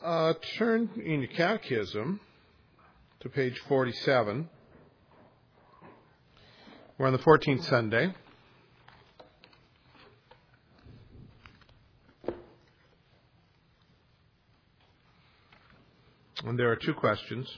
Turn in your catechism to page 47. We're on the 14th Sunday. And there are two questions.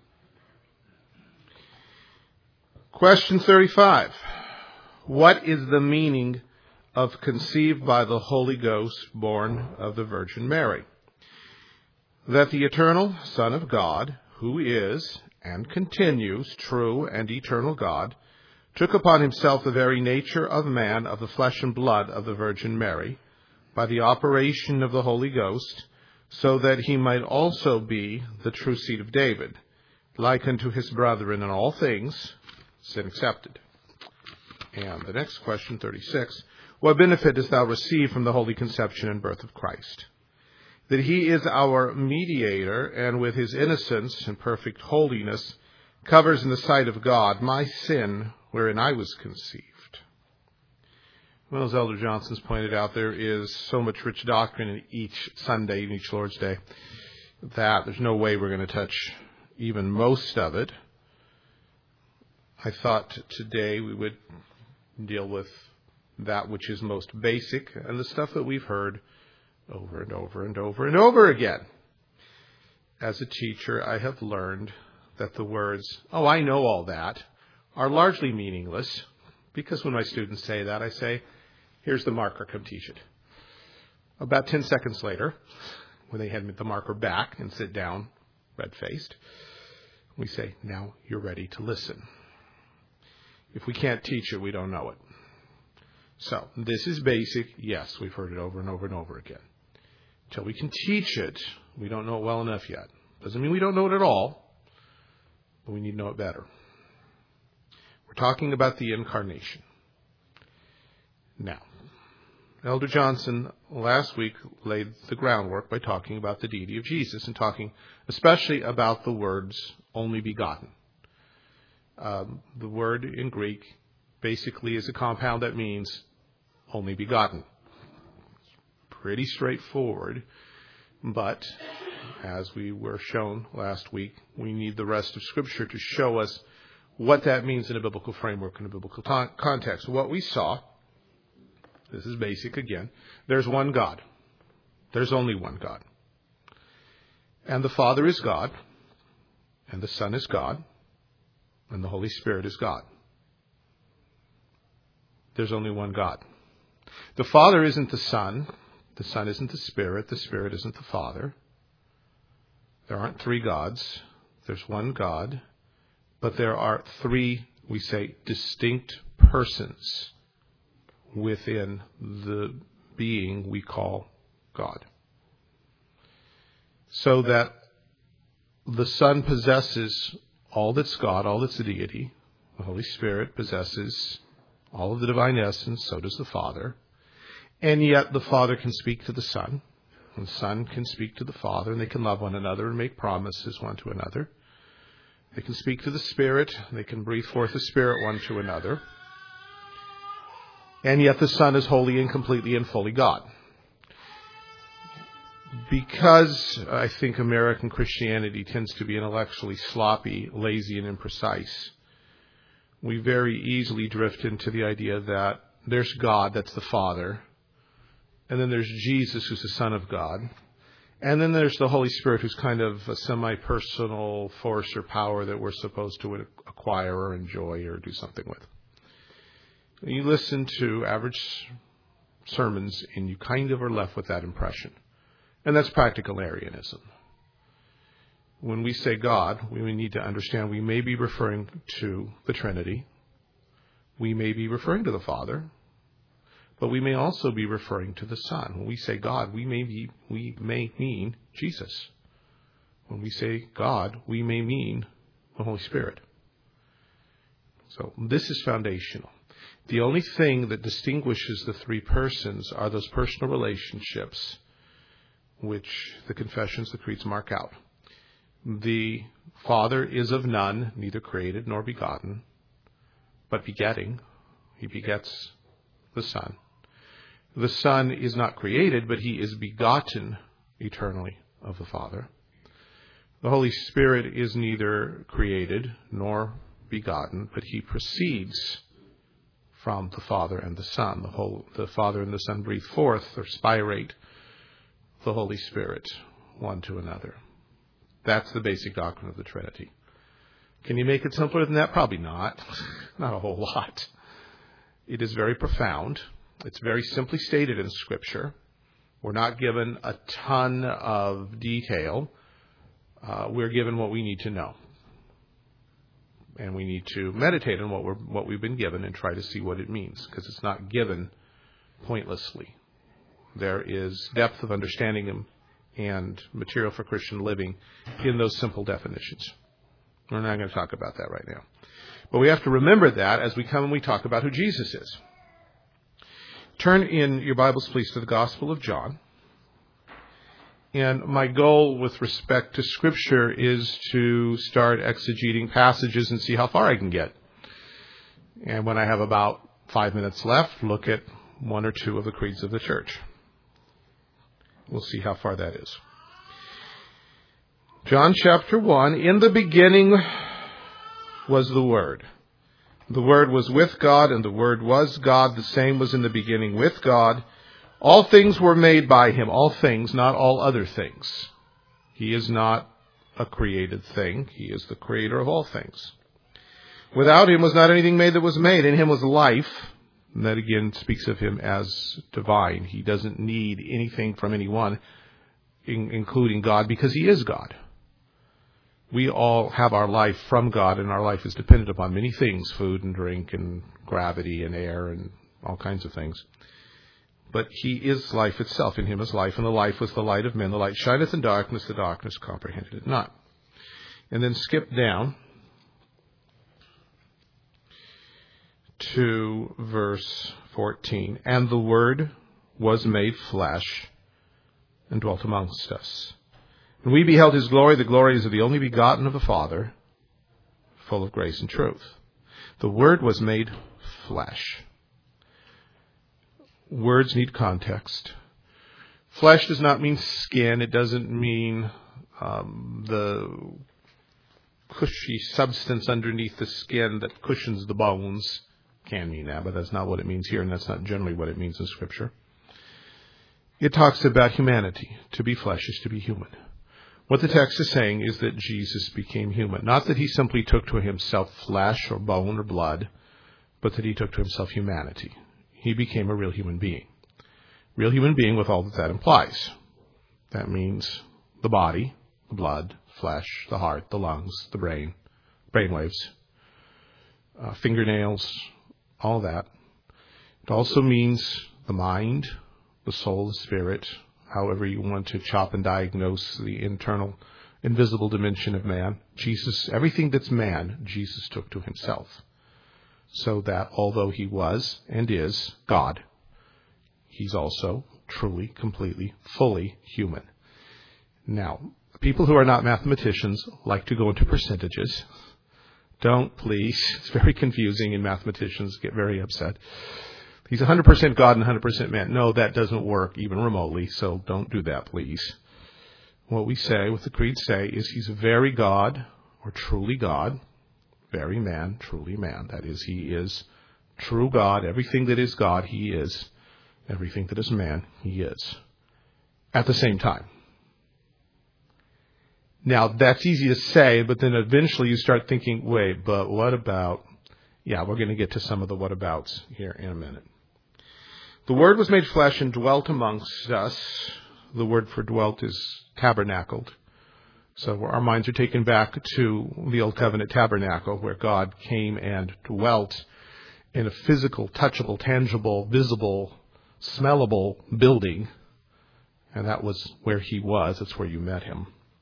Question 35. What is the meaning of conceived by the Holy Ghost, born of the Virgin Mary? That the eternal Son of God, who is and continues true and eternal God, took upon himself the very nature of man of the flesh and blood of the Virgin Mary, by the operation of the Holy Ghost, so that he might also be the true seed of David, like unto his brethren in all things, sin accepted. And the next question, 36, what benefit dost thou receive from the holy conception and birth of Christ? That he is our mediator, and with his innocence and perfect holiness covers in the sight of God my sin wherein I was conceived. Well, as Elder Johnson's pointed out, there is so much rich doctrine in each Sunday, in each Lord's Day, that there's no way we're going to touch even most of it. I thought today we would deal with that which is most basic and the stuff that we've heard over and over and over and over again. As a teacher, I have learned that the words, "Oh, I know all that," are largely meaningless, because when my students say that, I say, "Here's the marker, come teach it." About 10 seconds later, when they hand me the marker back and sit down, red-faced, we say, "Now you're ready to listen." If we can't teach it, we don't know it. So, this is basic. Yes, we've heard it over and over and over again. Until we can teach it, we don't know it well enough yet. Doesn't mean we don't know it at all, but we need to know it better. We're talking about the incarnation. Now, Elder Johnson last week laid the groundwork by talking about the deity of Jesus and talking especially about the words only begotten. The word in Greek basically is a compound that means only begotten. Pretty straightforward, but as we were shown last week, we need the rest of Scripture to show us what that means in a biblical framework, in a biblical context. What we saw, this is basic again, there's one God. There's only one God. And the Father is God, and the Son is God, and the Holy Spirit is God. There's only one God. The Father isn't the Son isn't the Spirit isn't the Father. There aren't three gods. There's one God, but there are three, we say, distinct persons within the being we call God. So that the Son possesses all that's God, all that's deity. The Holy Spirit possesses all of the divine essence, so does the Father. And yet the Father can speak to the Son, and the Son can speak to the Father, and they can love one another and make promises one to another. They can speak to the Spirit, they can breathe forth the Spirit one to another. And yet the Son is wholly and completely and fully God. Because I think American Christianity tends to be intellectually sloppy, lazy, and imprecise, we very easily drift into the idea that there's God, that's the Father, and then there's Jesus, who's the Son of God, and then there's the Holy Spirit, who's kind of a semi-personal force or power that we're supposed to acquire or enjoy or do something with. You listen to average sermons, and you kind of are left with that impression. And that's Practicalarianism. When we say God, we need to understand we may be referring to the Trinity. We may be referring to the Father. But we may also be referring to the Son. When we say God, we may mean Jesus. When we say God, we may mean the Holy Spirit. So this is foundational. The only thing that distinguishes the three persons are those personal relationships which the confessions, the creeds mark out. The Father is of none, neither created nor begotten, but begetting. He begets the Son. The Son is not created, but he is begotten eternally of the Father. The Holy Spirit is neither created nor begotten, but he proceeds from the Father and the Son. The Father and the Son breathe forth or spirate the Holy Spirit one to another. That's the basic doctrine of the Trinity. Can you make it simpler than that? Probably not. Not a whole lot. It is very profound. It's very simply stated in Scripture. We're not given a ton of detail. We're given what we need to know. And we need to meditate on what we've been given and try to see what it means, because it's not given pointlessly. There is depth of understanding and material for Christian living in those simple definitions. We're not going to talk about that right now. But we have to remember that as we come and we talk about who Jesus is. Turn in your Bibles, please, to the Gospel of John. And my goal with respect to Scripture is to start exegeting passages and see how far I can get. And when I have about 5 minutes left, look at one or two of the creeds of the church. We'll see how far that is. John chapter 1, in the beginning was the Word. The Word was with God, and the Word was God. The same was in the beginning with God. All things were made by him. All things, not all other things. He is not a created thing. He is the creator of all things. Without him was not anything made that was made. In him was life. And that again speaks of him as divine. He doesn't need anything from anyone, including God, because he is God. We all have our life from God, and our life is dependent upon many things, food and drink and gravity and air and all kinds of things. But he is life itself. In him is life, and the life was the light of men. The light shineth in darkness, the darkness comprehended it not. And then skip down to verse 14. And the Word was made flesh and dwelt amongst us. And we beheld his glory. The glory is of the only begotten of the Father, full of grace and truth. The Word was made flesh. Words need context. Flesh does not mean skin. It doesn't mean the cushy substance underneath the skin that cushions the bones. Can mean that, but that's not what it means here, and that's not generally what it means in Scripture. It talks about humanity. To be flesh is to be human. What the text is saying is that Jesus became human. Not that he simply took to himself flesh or bone or blood, but that he took to himself humanity. He became a real human being. Real human being with all that that implies. That means the body, the blood, flesh, the heart, the lungs, the brain, brainwaves, fingernails, all that. It also means the mind, the soul, the spirit, however you want to chop and diagnose the internal, invisible dimension of man. Jesus, everything that's man, Jesus took to himself. So that although he was and is God, he's also truly, completely, fully human. Now, people who are not mathematicians like to go into percentages. Don't, please. It's very confusing, and mathematicians get very upset. He's 100% God and 100% man. No, that doesn't work even remotely, so don't do that, please. What we say, what the creeds say, is he's very God, or truly God, very man, truly man. That is, he is true God. Everything that is God, he is. Everything that is man, he is. At the same time. Now, that's easy to say, but then eventually you start thinking, wait, but what about... Yeah, we're going to get to some of the what-abouts here in a minute. The Word was made flesh and dwelt amongst us. The word for dwelt is tabernacled. So our minds are taken back to the Old Covenant tabernacle, where God came and dwelt in a physical, touchable, tangible, visible, smellable building. And that was where he was. That's where you met him.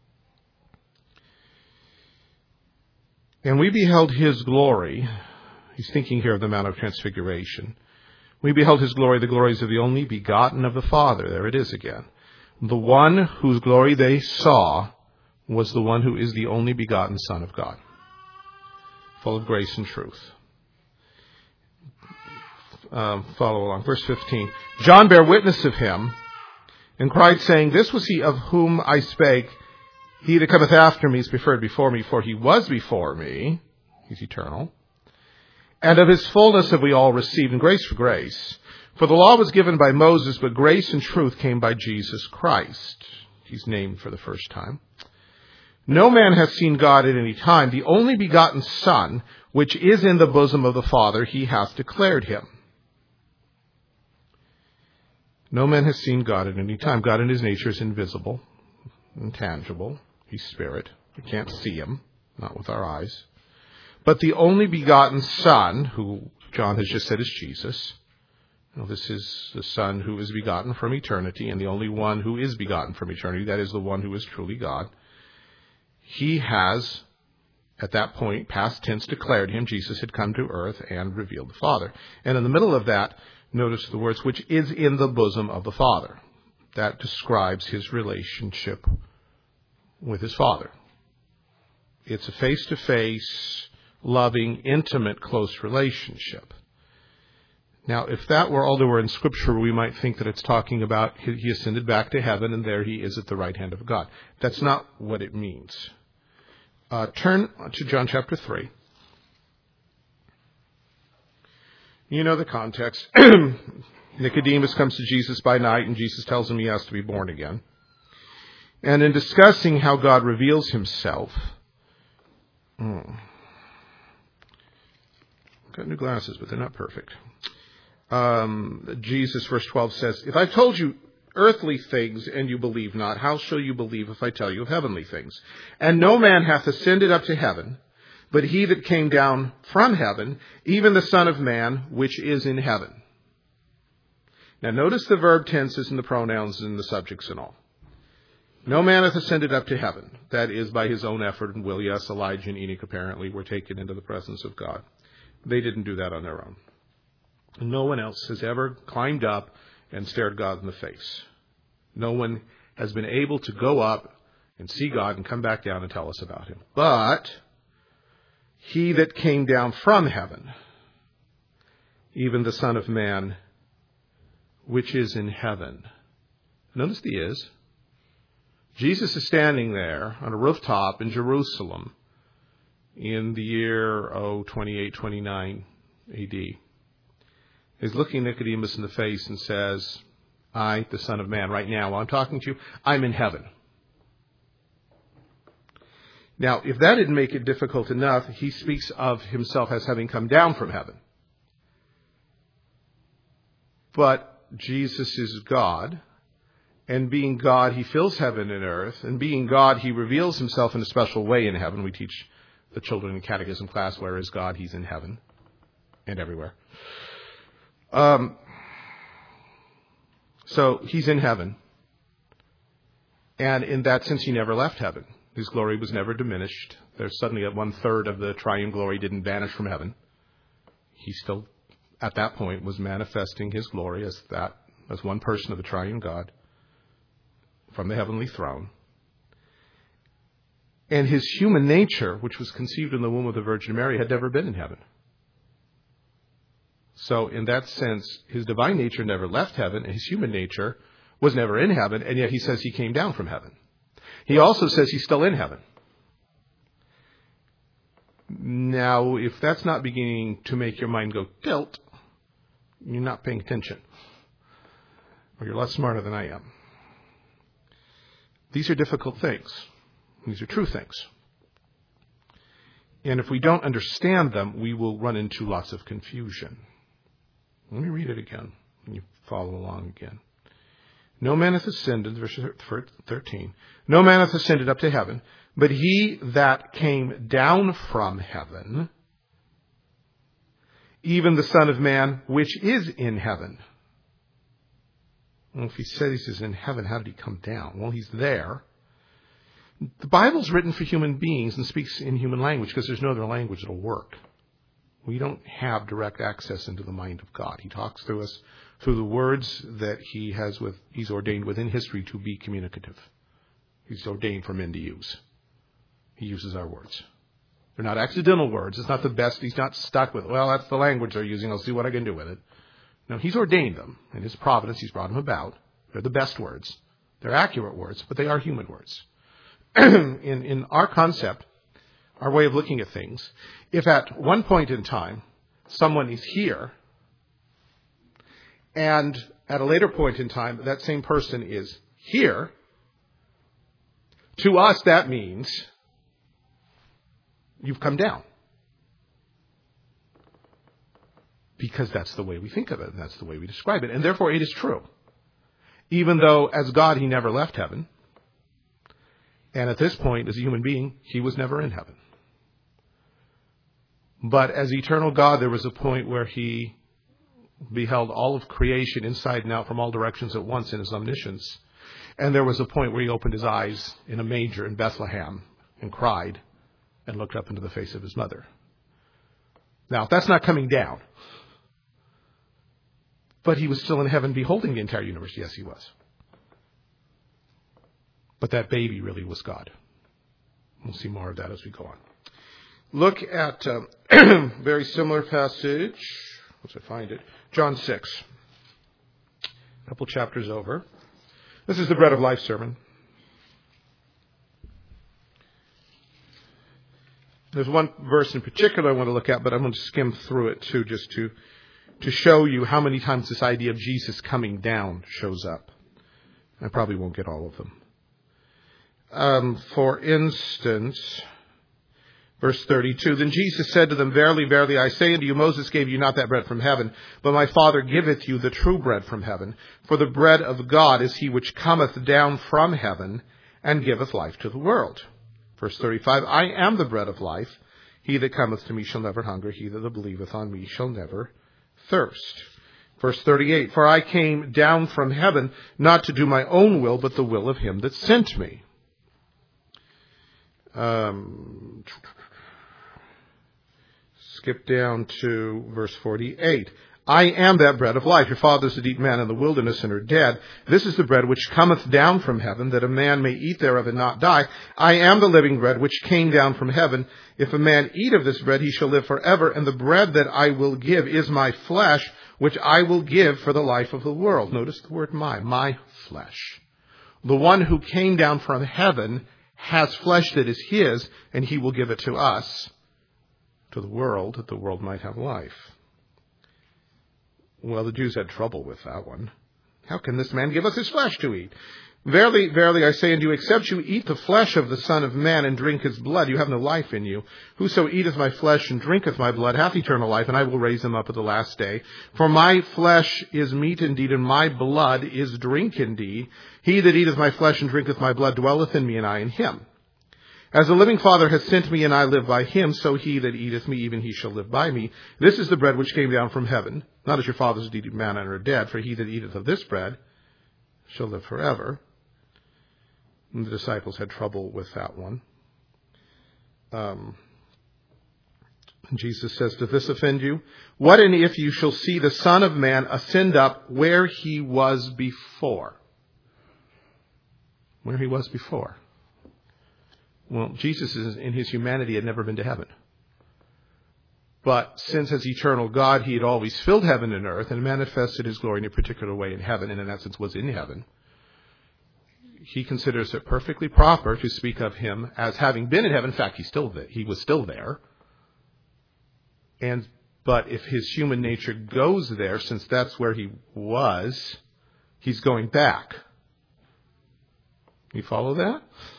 And we beheld his glory. He's thinking here of the Mount of Transfiguration. We beheld his glory, the glories of the only begotten of the Father. There it is again. The one whose glory they saw was the one who is the only begotten Son of God, full of grace and truth. Follow along. Verse 15. John bare witness of him, and cried, saying, This was he of whom I spake. He that cometh after me is preferred before me, for he was before me. He's eternal. And of his fullness have we all received, and grace for grace. For the law was given by Moses, but grace and truth came by Jesus Christ. He's named for the first time. No man hath seen God at any time. The only begotten Son, which is in the bosom of the Father, he hath declared him. No man has seen God at any time. God in his nature is invisible, intangible. He's spirit. We can't see him, not with our eyes. But the only begotten Son, who John has just said is Jesus. This is the Son who is begotten from eternity, and the only one who is begotten from eternity, that is the one who is truly God. He has, at that point, past tense, declared him. Jesus had come to earth and revealed the Father. And in the middle of that, notice the words, which is in the bosom of the Father. That describes his relationship with his Father. It's a face-to-face, loving, intimate, close relationship. Now, if that were all there were in Scripture, we might think that it's talking about he ascended back to heaven and there he is at the right hand of God. That's not what it means. Turn to John chapter 3. You know the context. Nicodemus comes to Jesus by night, and Jesus tells him he has to be born again. And in discussing how God reveals himself, I've got new glasses, but they're not perfect. Jesus, verse 12 says, If I've told you earthly things and you believe not, how shall you believe if I tell you of heavenly things? And no man hath ascended up to heaven, but he that came down from heaven, even the Son of Man, which is in heaven. Now notice the verb tenses and the pronouns and the subjects and all. No man hath ascended up to heaven. That is by his own effort and will. Yes, Elijah and Enoch apparently were taken into the presence of God. They didn't do that on their own. No one else has ever climbed up and stared God in the face. No one has been able to go up and see God and come back down and tell us about him. But he that came down from heaven, even the Son of Man, which is in heaven. Notice the is. Jesus is standing there on a rooftop in Jerusalem in the year 2829 A.D. He's looking Nicodemus in the face and says, I, the Son of Man, right now, while I'm talking to you, I'm in heaven. Now, if that didn't make it difficult enough, he speaks of himself as having come down from heaven. But Jesus is God, and being God, he fills heaven and earth, and being God, he reveals himself in a special way in heaven. We teach the children in catechism class, where is God? He's in heaven and everywhere. So he's in heaven. And in that sense, he never left heaven. His glory was never diminished. There's suddenly 1/3 of the triune glory didn't vanish from heaven. He still, at that point, was manifesting his glory as one person of the triune God from the heavenly throne. And his human nature, which was conceived in the womb of the Virgin Mary, had never been in heaven. So in that sense, his divine nature never left heaven, and his human nature was never in heaven, and yet he says he came down from heaven. He also says he's still in heaven. Now, if that's not beginning to make your mind go tilt, you're not paying attention. Or you're less smarter than I am. These are difficult things. These are true things. And if we don't understand them, we will run into lots of confusion. Let me read it again, and you follow along again. No man hath ascended, verse 13, no man hath ascended up to heaven, but he that came down from heaven, even the Son of Man, which is in heaven. Well, if he says he's in heaven, how did he come down? Well, he's there. The Bible's written for human beings and speaks in human language because there's no other language that'll work. We don't have direct access into the mind of God. He talks to us through the words that he's ordained within history to be communicative. He's ordained for men to use. He uses our words. They're not accidental words. It's not the best. He's not stuck with, well, that's the language they're using. I'll see what I can do with it. No, he's ordained them. In his providence, he's brought them about. They're the best words. They're accurate words, but they are human words. In our concept, our way of looking at things, if at one point in time someone is here, and at a later point in time that same person is here, to us that means you've come down. Because that's the way we think of it, and that's the way we describe it. And therefore it is true. Even though as God he never left heaven, and at this point as a human being he was never in heaven. But as eternal God there was a point where he beheld all of creation inside and out from all directions at once in his omniscience. And there was a point where he opened his eyes in a manger in Bethlehem and cried and looked up into the face of his mother. Now, that's not coming down. But he was still in heaven beholding the entire universe. Yes, he was. But that baby really was God. We'll see more of that as we go on. Look at a very similar passage. Once I find it. John 6. A couple chapters over. This is the Bread of Life sermon. There's one verse in particular I want to look at, but I'm going to skim through it too, just to show you how many times this idea of Jesus coming down shows up. I probably won't get all of them. For instance, verse 32, Then Jesus said to them, Verily, verily, I say unto you, Moses gave you not that bread from heaven, but my Father giveth you the true bread from heaven. For the bread of God is he which cometh down from heaven, and giveth life to the world. Verse 35, I am the bread of life. He that cometh to me shall never hunger. He that believeth on me shall never thirst. Verse 38, For I came down from heaven, not to do my own will, but the will of him that sent me. Skip down to verse 48. I am that bread of life. Your fathers did eat manna in the wilderness and are dead. This is the bread which cometh down from heaven, that a man may eat thereof and not die. I am the living bread which came down from heaven. If a man eat of this bread, he shall live forever. And the bread that I will give is my flesh, which I will give for the life of the world. Notice the word my flesh. The one who came down from heaven has flesh that is his, and he will give it to us, to the world, that the world might have life. Well, the Jews had trouble with that one. How can this man give us his flesh to eat? Verily, verily, I say unto you, except you eat the flesh of the Son of Man and drink his blood, you have no life in you. Whoso eateth my flesh and drinketh my blood hath eternal life, and I will raise him up at the last day. For my flesh is meat indeed, and my blood is drink indeed. He that eateth my flesh and drinketh my blood dwelleth in me, and I in him. As the living Father hath sent me, and I live by him, so he that eateth me, even he shall live by me. This is the bread which came down from heaven, not as your fathers did eat manna and are dead, for he that eateth of this bread shall live forever. And the disciples had trouble with that one. Jesus says, Doth this offend you? What and if you shall see the Son of Man ascend up where he was before? Where he was before. Well, Jesus in his humanity had never been to heaven. But since as eternal God, he had always filled heaven and earth and manifested his glory in a particular way in heaven, and in essence was in heaven, he considers it perfectly proper to speak of him as having been in heaven. In fact, he was still there. But if his human nature goes there, since that's where he was, he's going back. You follow that?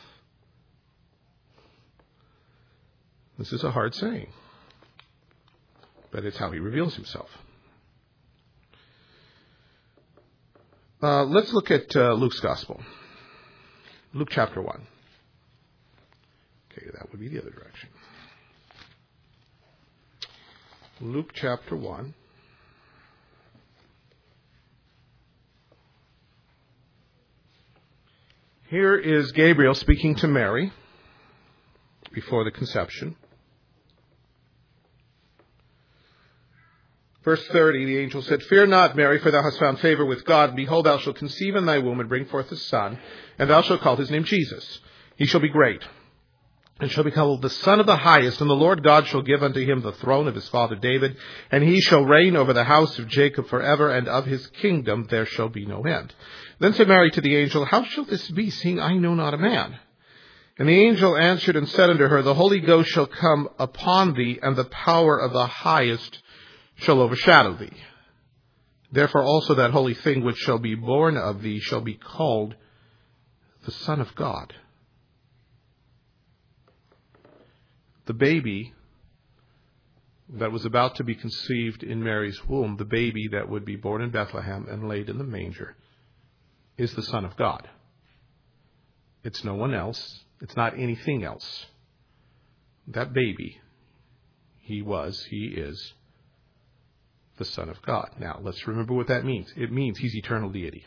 This is a hard saying, but it's how he reveals himself. Let's look at Luke's Gospel. Luke chapter 1. Okay, that would be the other direction. Luke chapter 1. Here is Gabriel speaking to Mary before the conception. Verse 30, the angel said, Fear not, Mary, for thou hast found favor with God. And behold, thou shalt conceive in thy womb and bring forth a son, and thou shalt call his name Jesus. He shall be great, and shall be called the Son of the Highest, and the Lord God shall give unto him the throne of his father David, and he shall reign over the house of Jacob forever, and of his kingdom there shall be no end. Then said Mary to the angel, How shall this be, seeing I know not a man? And the angel answered and said unto her, The Holy Ghost shall come upon thee, and the power of the Highest shall overshadow thee. Therefore also that holy thing which shall be born of thee shall be called the Son of God. The baby that was about to be conceived in Mary's womb, the baby that would be born in Bethlehem and laid in the manger, is the Son of God. It's no one else. It's not anything else. That baby, he is the Son of God. Now, let's remember what that means. It means he's eternal deity.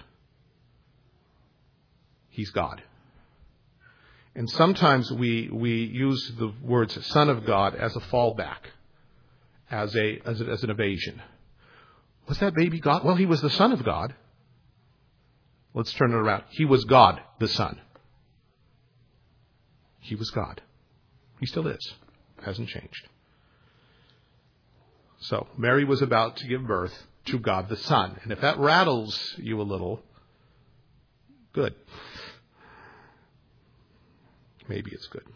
He's God. And sometimes we use the words Son of God as a fallback, as an evasion. Was that baby God? Well, he was the Son of God. Let's turn it around. He was God, the Son. He was God. He still is. Hasn't changed. So, Mary was about to give birth to God the Son. And if that rattles you a little, good. Maybe it's good.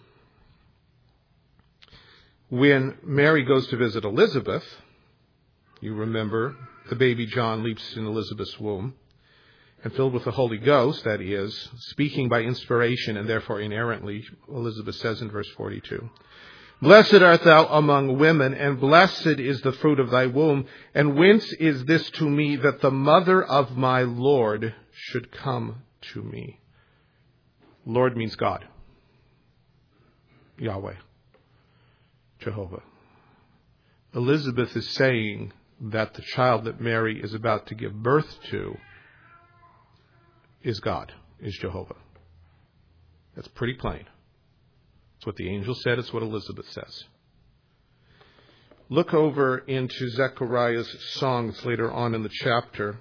When Mary goes to visit Elizabeth, you remember the baby John leaps in Elizabeth's womb, and filled with the Holy Ghost, that is, speaking by inspiration and therefore inerrantly, Elizabeth says in verse 42, Blessed art thou among women, and blessed is the fruit of thy womb. And whence is this to me, that the mother of my Lord should come to me? Lord means God. Yahweh. Jehovah. Elizabeth is saying that the child that Mary is about to give birth to is God, is Jehovah. That's pretty plain. It's what the angel said. It's what Elizabeth says. Look over into Zechariah's songs later on in the chapter.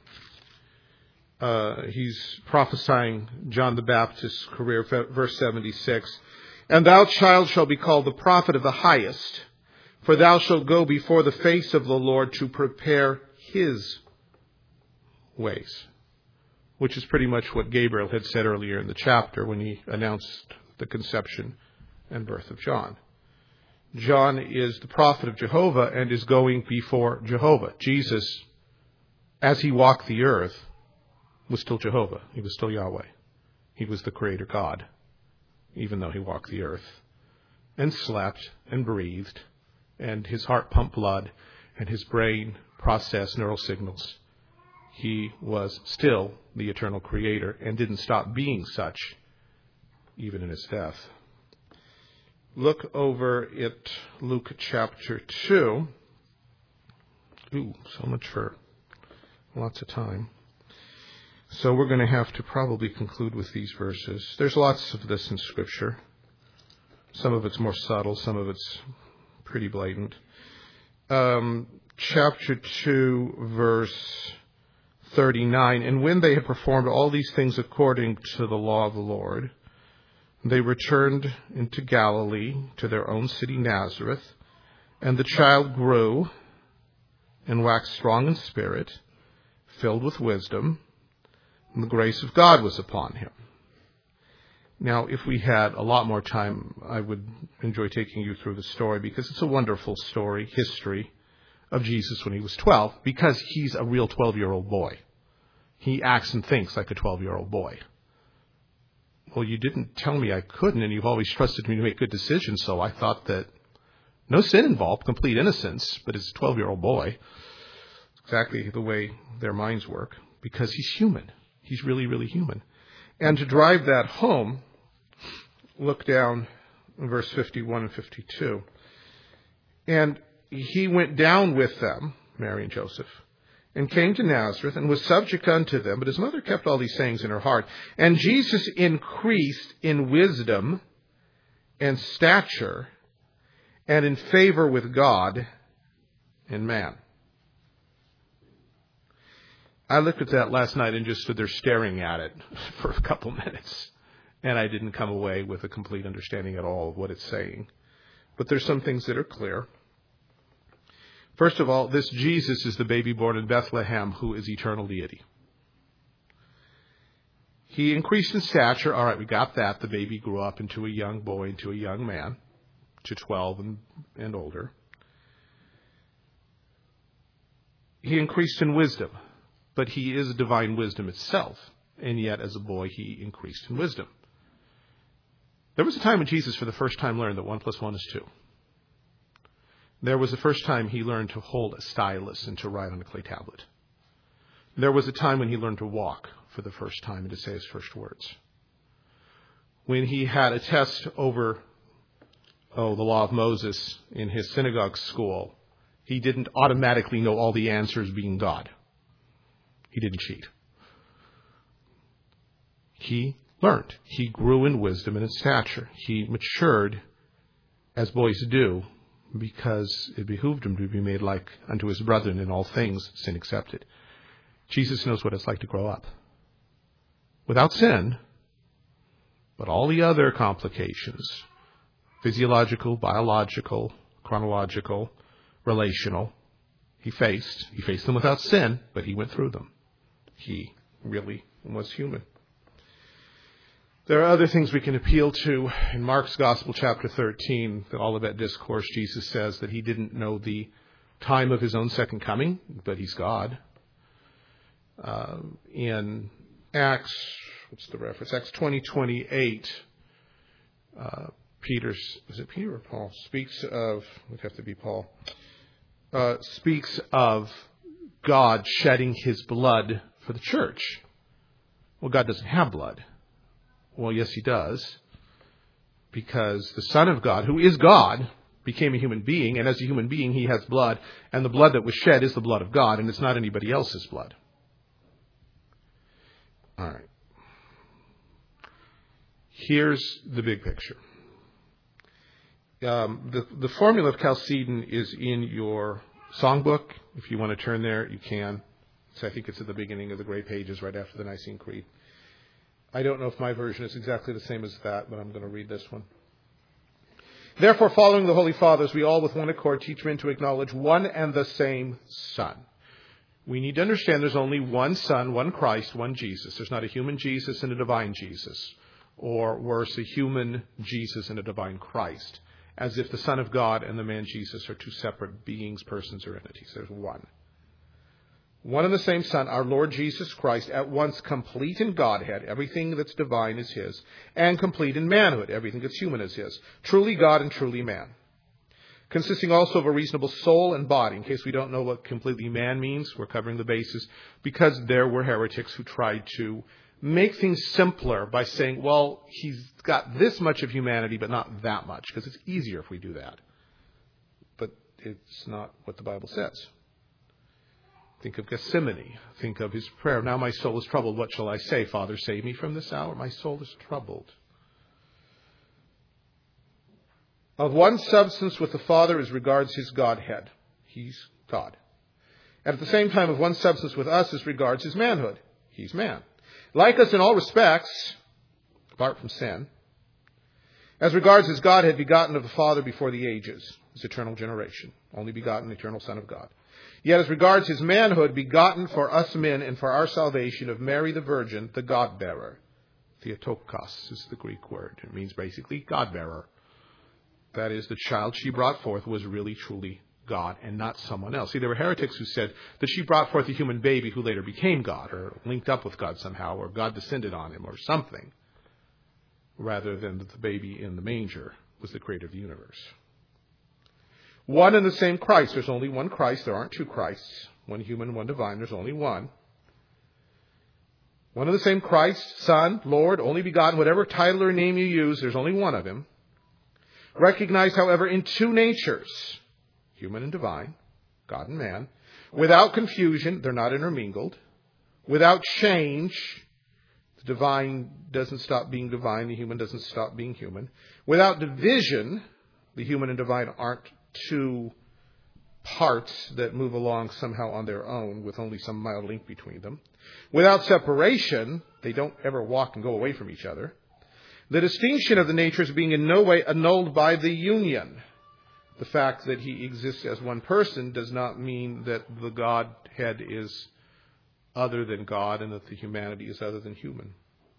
He's prophesying John the Baptist's career, verse 76. And thou, child, shalt be called the prophet of the highest, for thou shalt go before the face of the Lord to prepare his ways. Which is pretty much what Gabriel had said earlier in the chapter when he announced the conception and birth of John. John is the prophet of Jehovah and is going before Jehovah. Jesus, as he walked the earth, was still Jehovah. He was still Yahweh. He was the Creator God, even though he walked the earth and slept and breathed, and his heart pumped blood and his brain processed neural signals. He was still the eternal Creator and didn't stop being such even in his death. Look over at Luke chapter 2. Ooh, so much for lots of time. So we're going to have to probably conclude with these verses. There's lots of this in Scripture. Some of it's more subtle, some of it's pretty blatant. Chapter 2, verse 39. And when they had performed all these things according to the law of the Lord, they returned into Galilee to their own city Nazareth. And the child grew and waxed strong in spirit, filled with wisdom, and the grace of God was upon him. Now, if we had a lot more time, I would enjoy taking you through the story, because it's a wonderful story, history of Jesus when he was 12, because he's a real 12-year-old boy. He acts and thinks like a 12-year-old boy. Well, you didn't tell me I couldn't, and you've always trusted me to make good decisions, so I thought that no sin involved, complete innocence, but it's a 12-year-old boy. Exactly the way their minds work, because he's human. He's really, really human. And to drive that home, look down in verse 51 and 52. And he went down with them, Mary and Joseph, and came to Nazareth, and was subject unto them. But his mother kept all these sayings in her heart. And Jesus increased in wisdom and stature, and in favor with God and man. I looked at that last night and just stood there staring at it for a couple minutes. And I didn't come away with a complete understanding at all of what it's saying. But there's some things that are clear. First of all, this Jesus is the baby born in Bethlehem who is eternal deity. He increased in stature. All right, we got that. The baby grew up into a young boy, into a young man, to 12 and older. He increased in wisdom, but he is divine wisdom itself. And yet, as a boy, he increased in wisdom. There was a time when Jesus, for the first time, learned that 1 + 1 is 2. There was the first time he learned to hold a stylus and to write on a clay tablet. There was a time when he learned to walk for the first time and to say his first words. When he had a test over, the law of Moses in his synagogue school, he didn't automatically know all the answers being God. He didn't cheat. He learned. He grew in wisdom and in stature. He matured as boys do, because it behooved him to be made like unto his brethren in all things, sin accepted. Jesus knows what it's like to grow up. Without sin, but all the other complications, physiological, biological, chronological, relational, he faced them without sin, but he went through them. He really was human. There are other things we can appeal to. In Mark's Gospel, chapter 13, the Olivet Discourse, Jesus says that he didn't know the time of his own second coming, but he's God. In Acts, what's the reference? Acts 20:28, is it Peter or Paul? Speaks of, it would have to be Paul, speaks of God shedding his blood for the church. Well, God doesn't have blood. Well, yes, he does, because the Son of God, who is God, became a human being, and as a human being, he has blood, and the blood that was shed is the blood of God, and it's not anybody else's blood. All right. Here's the big picture. The formula of Chalcedon is in your songbook. If you want to turn there, you can. So I think it's at the beginning of the gray pages right after the Nicene Creed. I don't know if my version is exactly the same as that, but I'm going to read this one. Therefore, following the Holy Fathers, we all with one accord teach men to acknowledge one and the same Son. We need to understand there's only one Son, one Christ, one Jesus. There's not a human Jesus and a divine Jesus, or worse, a human Jesus and a divine Christ, as if the Son of God and the man Jesus are two separate beings, persons, or entities. There's one. One and the same Son, our Lord Jesus Christ, at once complete in Godhead, everything that's divine is his, and complete in manhood, everything that's human is his, truly God and truly man, consisting also of a reasonable soul and body. In case we don't know what completely man means, we're covering the bases, because there were heretics who tried to make things simpler by saying, well, he's got this much of humanity, but not that much, because it's easier if we do that. But it's not what the Bible says. Think of Gethsemane. Think of his prayer. Now my soul is troubled. What shall I say? Father, save me from this hour. My soul is troubled. Of one substance with the Father as regards his Godhead. He's God. And at the same time, of one substance with us as regards his manhood. He's man. Like us in all respects, apart from sin. As regards his Godhead, begotten of the Father before the ages. His eternal generation. Only begotten, eternal Son of God. Yet as regards his manhood, begotten for us men and for our salvation of Mary the Virgin, the God-bearer. Theotokos is the Greek word. It means basically God-bearer. That is, the child she brought forth was really, truly God and not someone else. See, there were heretics who said that she brought forth a human baby who later became God, or linked up with God somehow, or God descended on him, or something, rather than that the baby in the manger was the creator of the universe. One and the same Christ. There's only one Christ. There aren't two Christs. One human, one divine. There's only one. One and the same Christ, Son, Lord, only begotten, whatever title or name you use, there's only one of him. Recognized, however, in two natures, human and divine, God and man. Without confusion, they're not intermingled. Without change, the divine doesn't stop being divine, the human doesn't stop being human. Without division, the human and divine aren't two parts that move along somehow on their own with only some mild link between them. Without separation, they don't ever walk and go away from each other. The distinction of the natures being in no way annulled by the union. The fact that he exists as one person does not mean that the Godhead is other than God and that the humanity is other than human.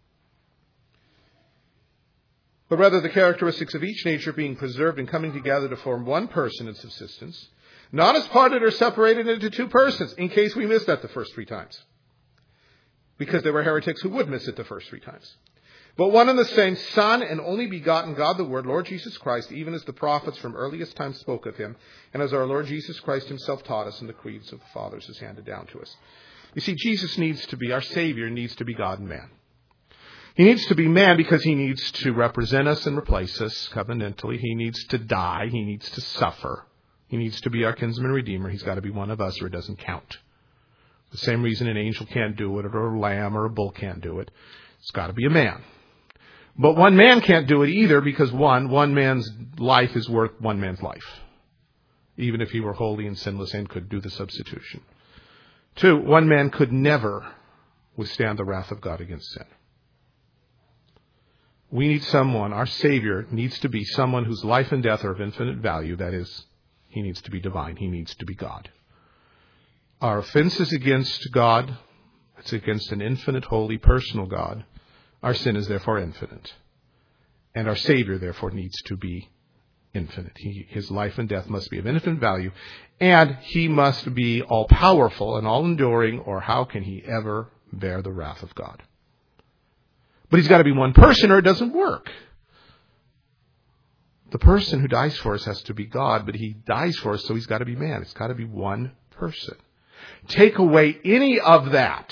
But rather the characteristics of each nature being preserved and coming together to form one person in subsistence, not as parted or separated into two persons, in case we missed that the first 3 times. Because there were heretics who would miss it the first 3 times. But one and the same Son and only begotten God the Word, Lord Jesus Christ, even as the prophets from earliest times spoke of him, and as our Lord Jesus Christ himself taught us in the creeds of the fathers is handed down to us. You see, Jesus needs to be, our Savior needs to be God and man. He needs to be man because he needs to represent us and replace us covenantally. He needs to die. He needs to suffer. He needs to be our kinsman redeemer. He's got to be one of us or it doesn't count. The same reason an angel can't do it or a lamb or a bull can't do it. It's got to be a man. But one man can't do it either because one man's life is worth one man's life. Even if he were holy and sinless and could do the substitution. 2, one man could never withstand the wrath of God against sin. We need someone, our Savior needs to be someone whose life and death are of infinite value. That is, he needs to be divine. He needs to be God. Our offense is against God. It's against an infinite, holy, personal God. Our sin is therefore infinite. And our Savior, therefore, needs to be infinite. His life and death must be of infinite value. And he must be all-powerful and all-enduring, or how can he ever bear the wrath of God? But he's got to be one person or it doesn't work. The person who dies for us has to be God, but he dies for us, so he's got to be man. It's got to be one person. Take away any of that,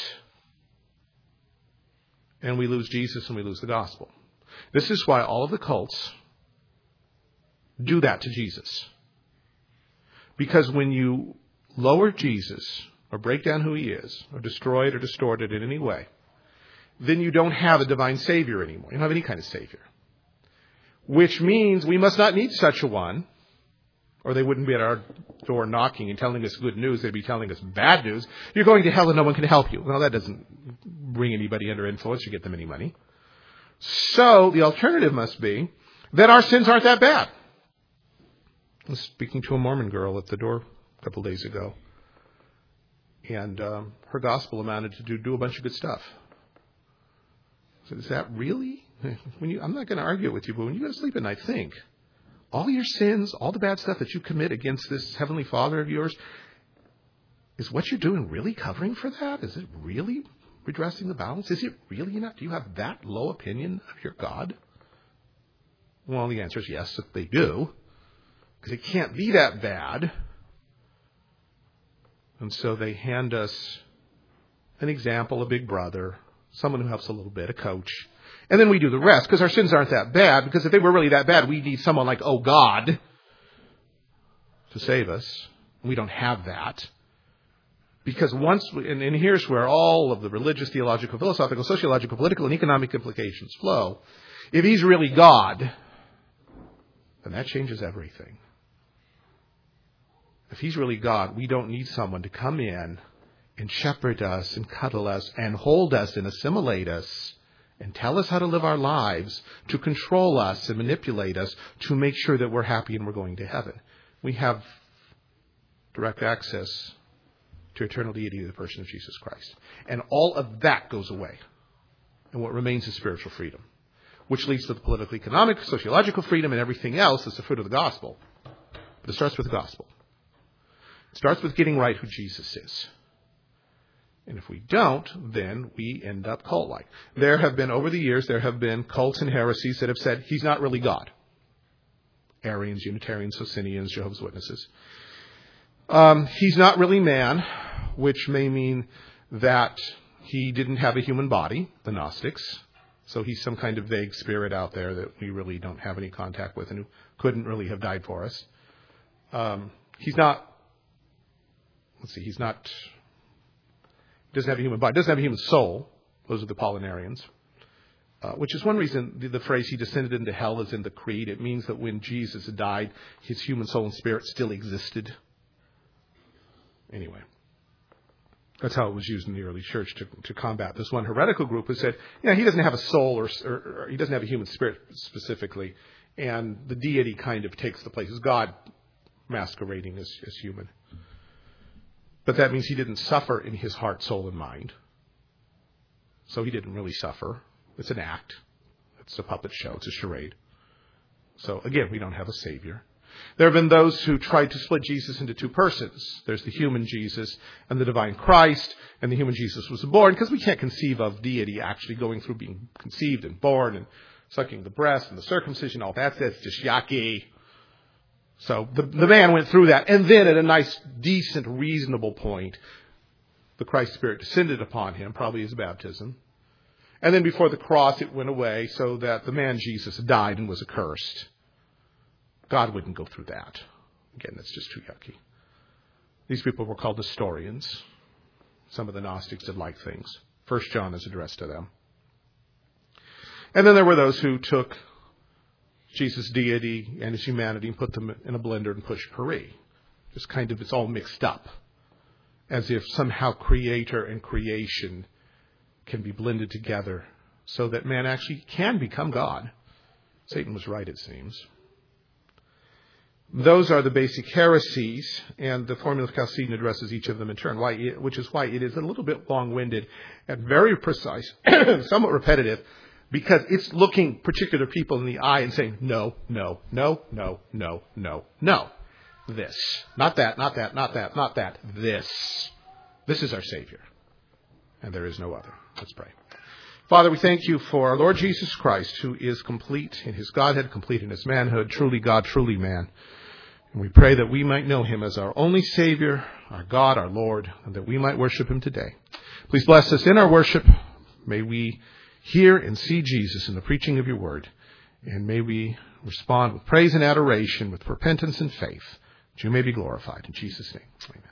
and we lose Jesus and we lose the gospel. This is why all of the cults do that to Jesus. Because when you lower Jesus, or break down who he is, or destroy it or distort it in any way, then you don't have a divine Savior anymore. You don't have any kind of Savior. Which means we must not need such a one, or they wouldn't be at our door knocking and telling us good news. They'd be telling us bad news. You're going to hell and no one can help you. Well, that doesn't bring anybody under influence or get them any money. So the alternative must be that our sins aren't that bad. I was speaking to a Mormon girl at the door a couple of days ago. And her gospel amounted to do a bunch of good stuff. I said, is that really? I'm not going to argue with you, but when you go to sleep at night, think. All your sins, all the bad stuff that you commit against this Heavenly Father of yours, is what you're doing really covering for that? Is it really redressing the balance? Is it really enough? Do you have that low opinion of your God? Well, the answer is yes, if they do. Because it can't be that bad. And so they hand us an example, a big brother, someone who helps a little bit, a coach. And then we do the rest, because our sins aren't that bad. Because if they were really that bad, we need someone like, oh, God, to save us. We don't have that. Because and here's where all of the religious, theological, philosophical, sociological, political, and economic implications flow. If he's really God, then that changes everything. If he's really God, we don't need someone to come in and shepherd us and cuddle us and hold us and assimilate us and tell us how to live our lives, to control us and manipulate us, to make sure that we're happy and we're going to heaven. We have direct access to eternal deity in the person of Jesus Christ. And all of that goes away. And what remains is spiritual freedom, which leads to the political, economic, sociological freedom and everything else that's the fruit of the gospel. But it starts with the gospel. It starts with getting right who Jesus is. And if we don't, then we end up cult-like. Over the years, there have been cults and heresies that have said he's not really God. Arians, Unitarians, Socinians, Jehovah's Witnesses. He's not really man, which may mean that he didn't have a human body, the Gnostics. So he's some kind of vague spirit out there that we really don't have any contact with and who couldn't really have died for us. He doesn't have a human body, doesn't have a human soul. Those are the Apollinarians. Which is one reason the phrase he descended into hell is in the creed. It means that when Jesus died, his human soul and spirit still existed. Anyway. That's how it was used in the early church to combat this one heretical group who said, he doesn't have a soul or he doesn't have a human spirit specifically, and the deity kind of takes the place. It's God masquerading as human. But that means he didn't suffer in his heart, soul, and mind. So he didn't really suffer. It's an act. It's a puppet show. It's a charade. So again, we don't have a Savior. There have been those who tried to split Jesus into two persons. There's the human Jesus and the divine Christ, and the human Jesus was born, because we can't conceive of deity actually going through being conceived and born and sucking the breast and the circumcision, all that. That's just yucky. So the man went through that, and then at a nice, decent, reasonable point, the Christ Spirit descended upon him, probably his baptism. And then before the cross, it went away, so that the man Jesus died and was accursed. God wouldn't go through that. Again, that's just too yucky. These people were called historians. Some of the Gnostics did like things. 1 John is addressed to them. And then there were those who took Jesus' deity and his humanity and put them in a blender and pushed Paris. Just kind of, it's all mixed up. As if somehow creator and creation can be blended together so that man actually can become God. Satan was right, it seems. Those are the basic heresies, and the Formula of Chalcedon addresses each of them in turn, which is why it is a little bit long-winded and very precise, somewhat repetitive, because it's looking particular people in the eye and saying, no, no, no, no, no, no, no. This. Not that, not that, not that, not that. This. This is our Savior. And there is no other. Let's pray. Father, we thank you for our Lord Jesus Christ, who is complete in his Godhead, complete in his manhood, truly God, truly man. And we pray that we might know him as our only Savior, our God, our Lord, and that we might worship him today. Please bless us in our worship. May we hear and see Jesus in the preaching of your word. And may we respond with praise and adoration, with repentance and faith, that you may be glorified. In Jesus' name, amen.